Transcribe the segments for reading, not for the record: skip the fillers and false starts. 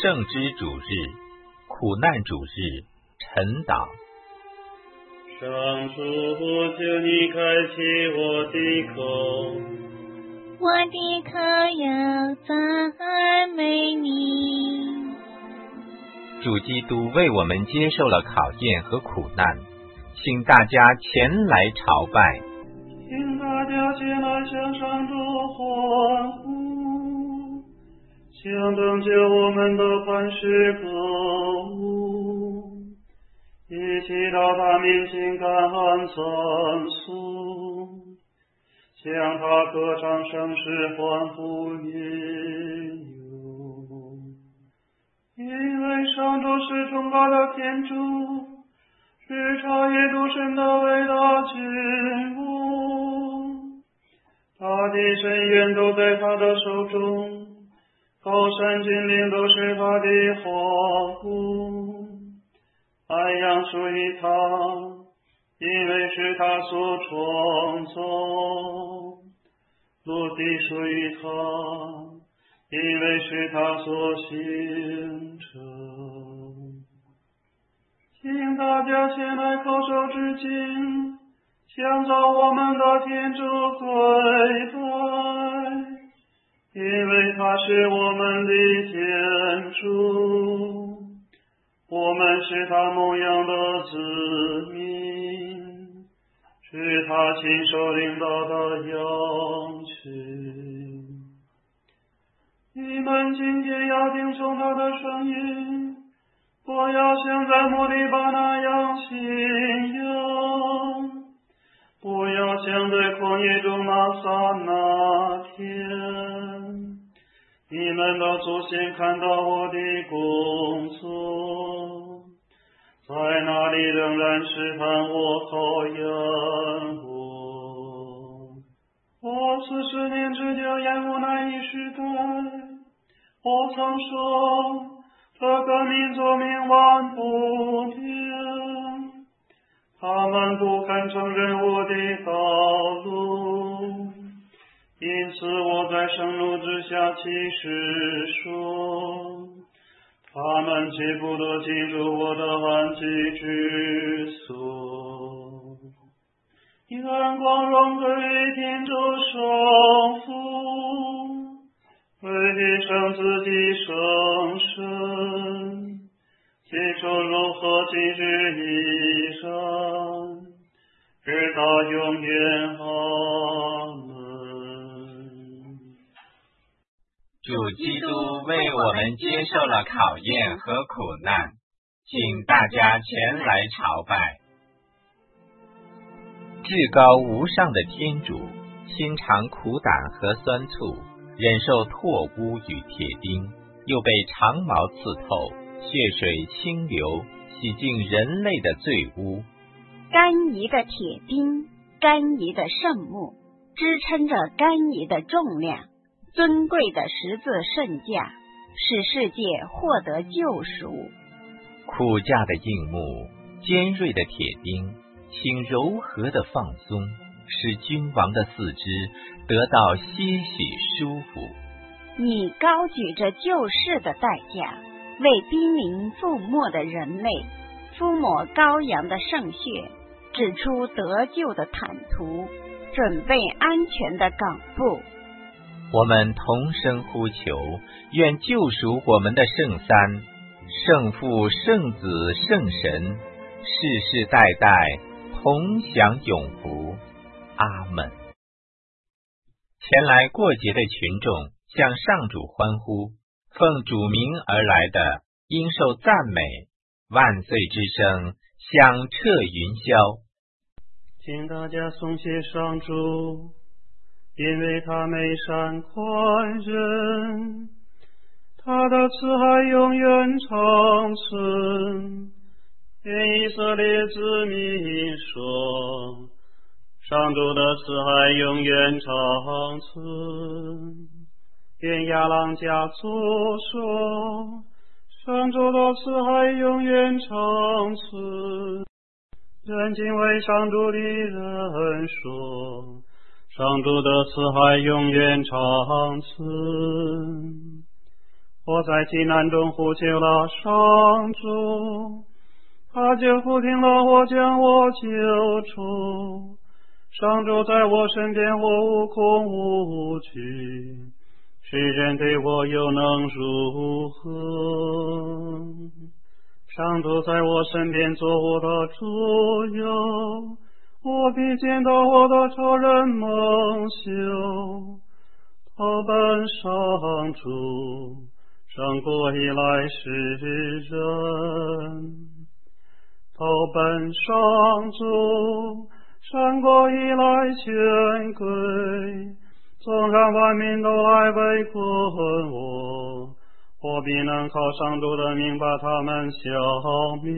圣之主日、苦难主日晨祷。 上主，求你开启我的口， 我的口要赞美你。 主基督为我们接受了考验和苦难，请大家前来朝拜。 请大家前来向上主欢呼，向拯救我们的磐石歌舞，一起到他面前感恩赞颂，向他歌唱声势欢呼应有。因为上主是崇高的天主，是超越诸神的伟大君王，他的深渊都在他的手中，高山峻岭都是他的皇宫。海洋属于他，因为是他所创造；陆地属于他，因为是他所形成。请大家前来叩首致敬，向造我们的天主跪拜，因为他是我们的天主，我们是他牧养的子民，是他亲手领导的羊群。你们今天要听从他的声音，不要像在摩利巴那样信仰，不要像在旷野中那撒那天。你们的祖先看到我的工作，在那里仍然试探我，考验我。我40年之久厌恶那一时代，我曾说这个民族冥顽不灵，他们不肯承认我的道路，因此我在盛怒之下起誓说，他们绝不得进入我的安居之所。愿光荣归天主圣父，为圣子的圣神，起初如何今日依然，直到永远。阿门。 主基督为我们接受了考验和苦难，请大家前来朝拜。至高无上的天主，心尝苦胆和酸醋，忍受唾污与铁钉，又被长矛刺透，血水清流，洗净人类的罪污。 甘饴的铁钉，甘饴的圣木，支撑着甘饴的重量，尊贵的十字圣架，使世界获得救赎。 苦架的硬木，尖锐的铁钉，请柔和的放松，使君王的四肢得到些许舒服。 你高举着救世的代价，为濒临覆没的人类敷抹羔羊的圣血，指出得救的坦途，准备安全的港埠。 我们同声呼求，愿救赎我们的圣三、圣父、圣子、圣神，世世代代同享永福。阿们。前来过节的群众向上主欢呼，奉主名而来的，应受赞美。万岁之声响彻云霄。 请大家颂谢上主，因为他美善宽仁，他的慈爱永远长存。愿以色列子民说，上主的慈爱永远长存。愿亚朗家族说，上主的慈爱永远长存。愿敬畏上主的人说，上主的慈爱永远长存。 我在急难中呼求了上主，他就俯听了我，将我救出。上主在我身边，我无恐无惧，世人对我又能如何？上主在我身边做我的主佑，我必见到我的仇人蒙羞。投奔上主，胜过依赖世人；投奔上主，胜过依赖权贵。纵然万民都来围困我，我必能靠上主的名把他们消灭。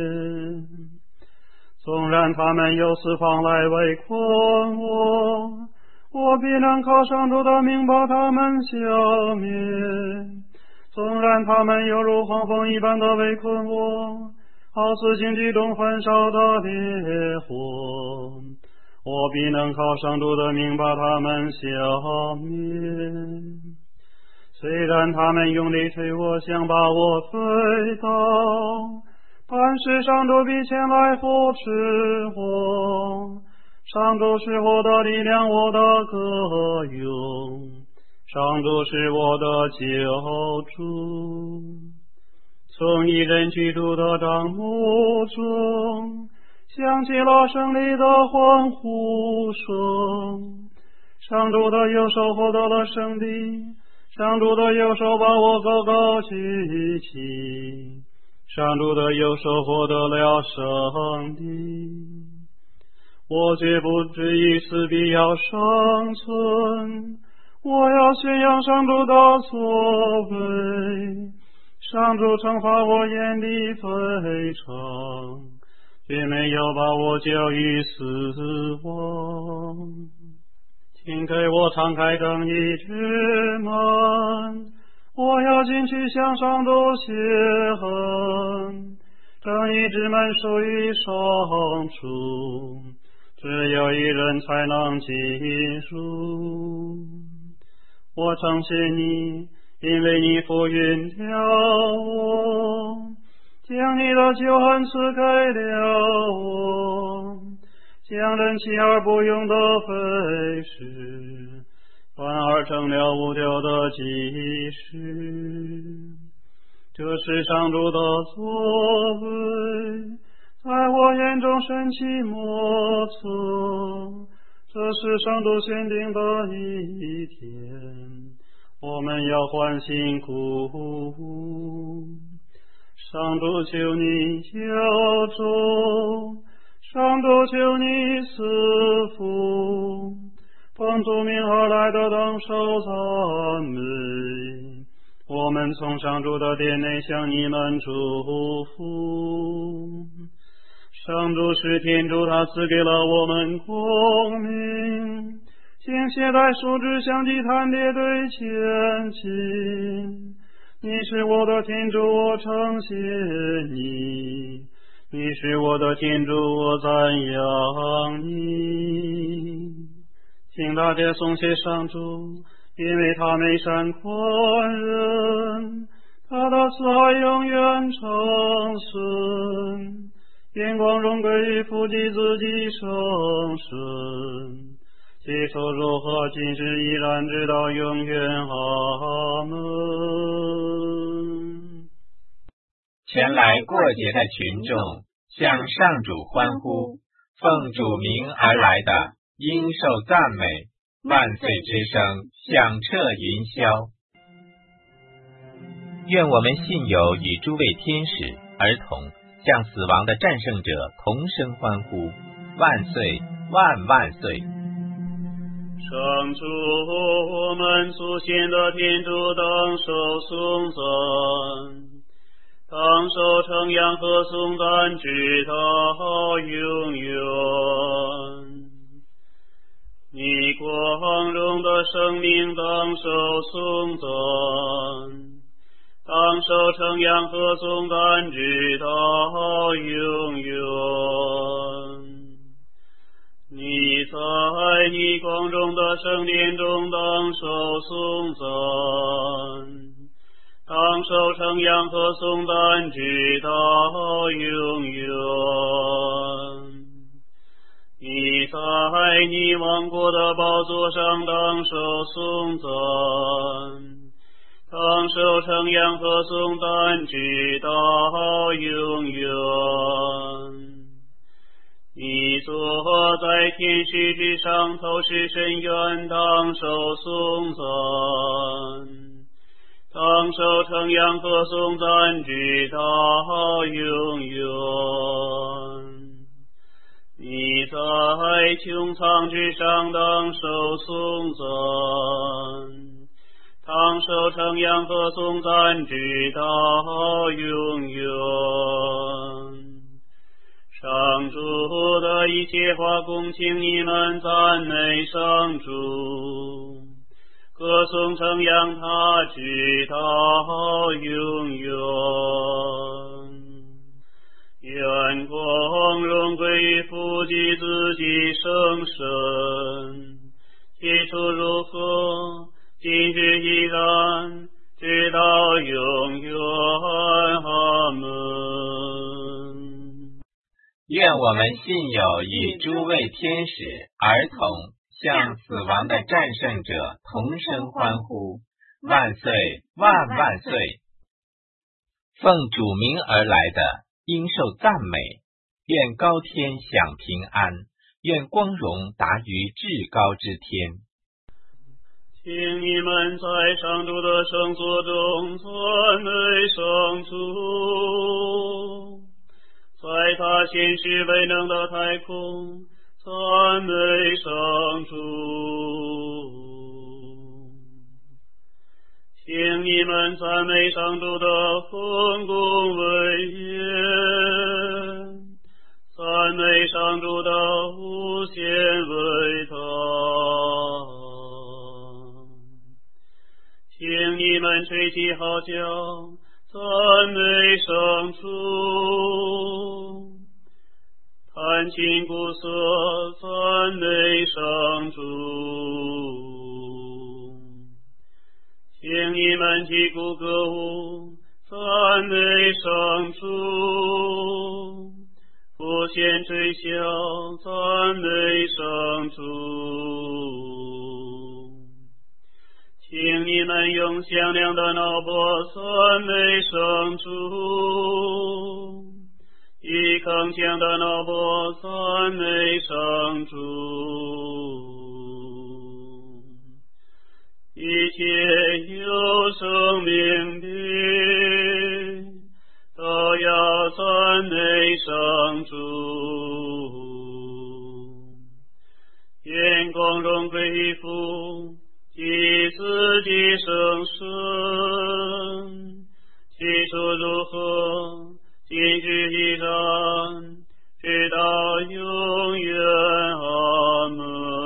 纵然他们由四方来围困我，我必能靠上主的名把他们消灭。纵然他们犹如黄蜂一般的围困我，好似荆棘中焚烧的烈火，我必能靠上主的名把他们消灭。虽然他们用力推我，想把我推倒，但是上主必前来扶持我。上主是我的力量，我的歌咏，上主是我的救主。从一人居住的帐幕中响起了胜利的欢呼声，上主的右手获得了胜利，上主的右手把我高高举起，上主的右手获得了胜利。我绝不至于死，必要生存，我要宣扬上主的作为。上主惩罚我严厉非常，却没有把我交于死亡。请给我敞开正义之门，我要进去向上主谢恩。正义之门属于上主，只有一人才能进入。我称谢你，因为你抚允了我，将你的救恩赐给了我，将人弃而不用的废事，反而成了无掉的基石。这是上主的作为，在我眼中神奇莫测，这是上主选定的一天，我们要欢欣鼓舞。上主求你救助，上主求你赐福，奉主名而来的当受赞美。我们从上主的殿内向你们祝福。上主是天主，他赐给了我们光明，请携带树枝向祭坛列队前进。你是我的天主，我称谢你，你是我的天主，我赞扬你。请大家颂谢上主，因为他美善宽仁，他的慈爱永远长存。愿光荣归于父及子及圣神，起初如何，今时依然，直到永远。阿门。 前来过节的群众向上主欢呼，奉主名而来的应受赞美，万岁之声响彻云霄。愿我们信友与诸位天使、儿童向死亡的战胜者同声欢呼，万岁万万岁。 上主，我们祖先的天主，当受颂赞，当受称扬和颂赞，直到永远。你光荣的生命，当受颂赞，当受称扬和颂赞，直到永远。你在你光荣的圣殿中，当受颂赞，当称扬和颂赞，直到永远。你在你王国的宝座上当受颂赞，当受称扬和颂赞，直到永远。你坐在天使之上，透视深渊，当受颂赞，当受称扬和颂赞，直到永远。你在穹苍之上，当受颂赞，当受称扬和颂赞，直到永远。上主的一切话，恭请你们赞美上主，歌颂称扬他，直到永远。愿光荣归于父及子及圣神，起初如何，今日依然，直到永远。阿门。 愿我们信友与诸位天使、儿童向死亡的战胜者同声欢呼，万岁万万岁！奉主名而来的，应受赞美。愿高天享平安，愿光荣达于至高之天。 请你们在上主的圣所中赞美上主，在他显示为能的太空赞美上主。请你们赞美上主的丰功伟业，赞美上主的无限伟大。请你们吹起号角，赞美上主，弹琴鼓瑟，赞美上主。请你们击鼓歌舞，赞美上主，无限吹箫，赞美上主。请你们用响亮的脑波赞美上主，以铿锵的脑波赞美上主。一切有生命的都要赞美上主。愿光荣归于父及子及圣神，起初如何，今日依然，直到永远。阿门。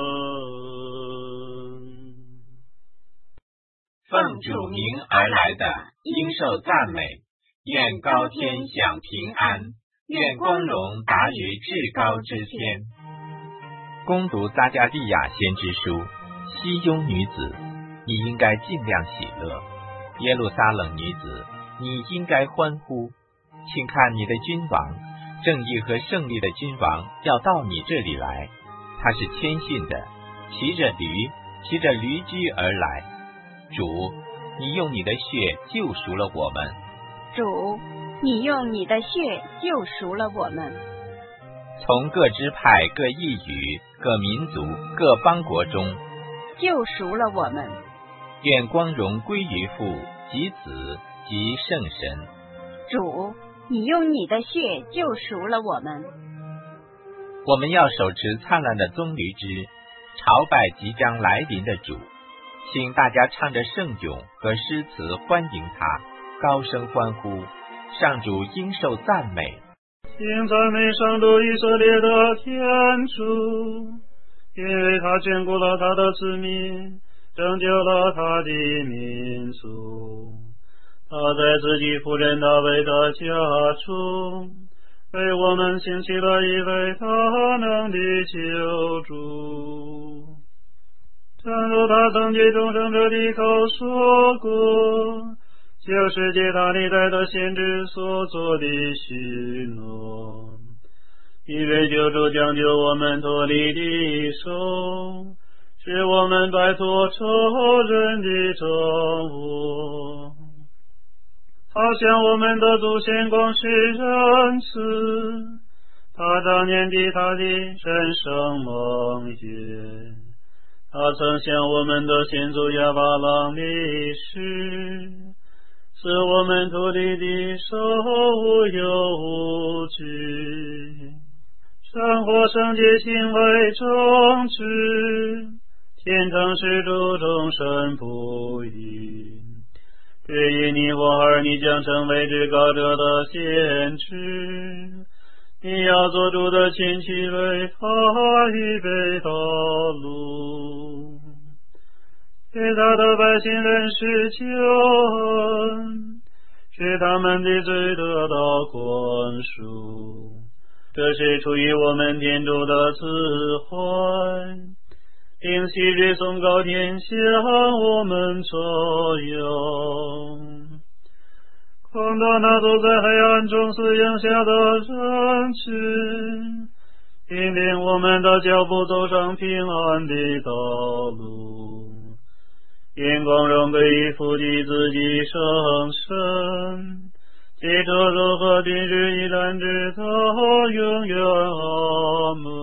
奉主名而来的，应受赞美。愿高天享平安，愿光荣达于至高之天。恭读撒迦利亚先知书。西雍女子，你应该尽量喜乐；耶路撒冷女子，你应该欢呼。请看你的君王，正义和胜利的君王要到你这里来。他是谦逊的，骑着驴驹而来。主，你用你的血救赎了我们。 主，你用你的血救赎了我们。 从各支派、各异语、各民族、各邦国中救赎了我们。 愿光荣归于父及子及圣神。 主，你用你的血救赎了我们。 我们要手持灿烂的棕榈枝，朝拜即将来临的主。请大家唱着圣咏和诗词欢迎他，高声欢呼。上主应受赞美。 请赞美上主以色列的天主，因为他眷顾了他的子民，拯救了他的民族。他在自己仆人大卫的家中，为我们兴起了一位大能的救主。正如他曾经众生者的口说过， 就是借他历代的先知所做的许诺，因为救主将救我们脱离敌手，使我们摆脱仇人的掌握。他向我们的祖先广施仁慈，他当年的他的神圣盟约，他曾向我们的先祖亚巴郎立誓，使我们脱离的手无忧无惧，生活圣洁行为正直，天堂是主众生不移。对于你我儿女将成为至高者的先知，你要做主的亲戚，为他预备道路，给他的百姓认识救恩，使他们的罪得到宽恕。这是出于我们天主的慈怀，并昔日颂告天向我们作用。况到那坐在黑暗中死荫下的人群，引领我们的脚步走上平安的道路，愿光荣归于父及子及圣神，藉着如何今日依然直到永远。阿门。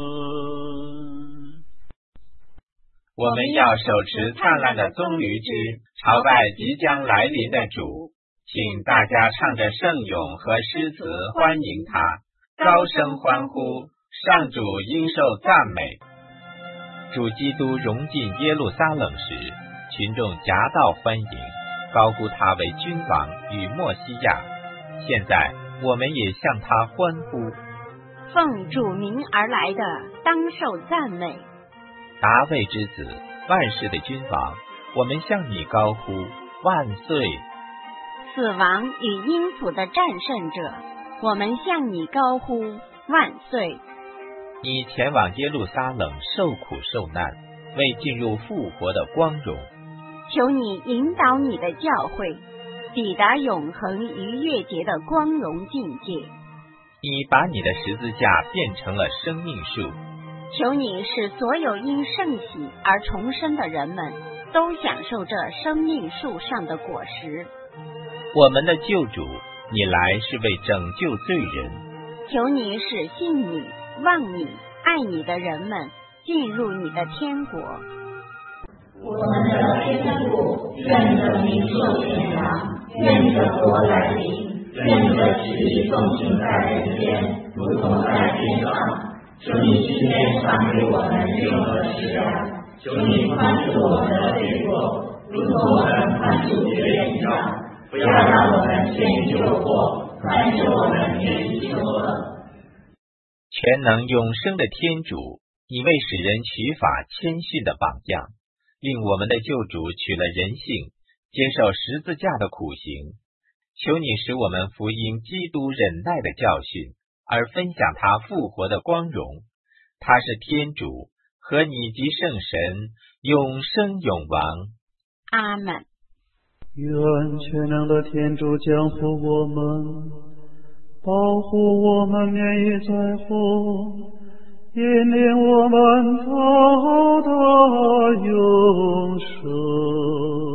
我们要手持灿烂的棕榈枝，朝拜即将来临的主。请大家唱着圣咏和诗词欢迎他，高声欢呼，上主应受赞美。主基督融进耶路撒冷时，群众夹道欢迎，高呼他为君王与默西亚。现在我们也向他欢呼。 奉主名而来的，当受赞美。 达味之子，万世的君王，我们向你高呼万岁。 死亡与阴府的战胜者，我们向你高呼万岁。 你前往耶路撒冷受苦受难，为进入复活的光荣。 求你引导你的教会，抵达永恒逾越节的光荣境界。 你把你的十字架变成了生命树。 求你使所有因圣喜而重生的人们，都享受这生命树上的果实。 我们的救主，你来是为拯救罪人。 求你使信你、望你、爱你的人们进入你的天国。 我们的天父，愿你的名受显扬，愿你的国来临，愿你的旨意奉行在人间，如同在天上。求你今天赏给我们任何食粮，求你宽恕我们的罪过，如同我们宽恕别人一样。不要让我们陷于诱惑，宽恕我们免于羞恶。 全能永生的天主，你为使人取法谦逊的榜样，令我们的救主取了人性，接受十字架的苦刑。求你使我们福音基督忍耐的教训，而分享他复活的光荣。他是天主，和你及圣神，永生永王。 阿们。 愿全能的天主降福我们，保护我们免于灾祸，引领我们到达永生。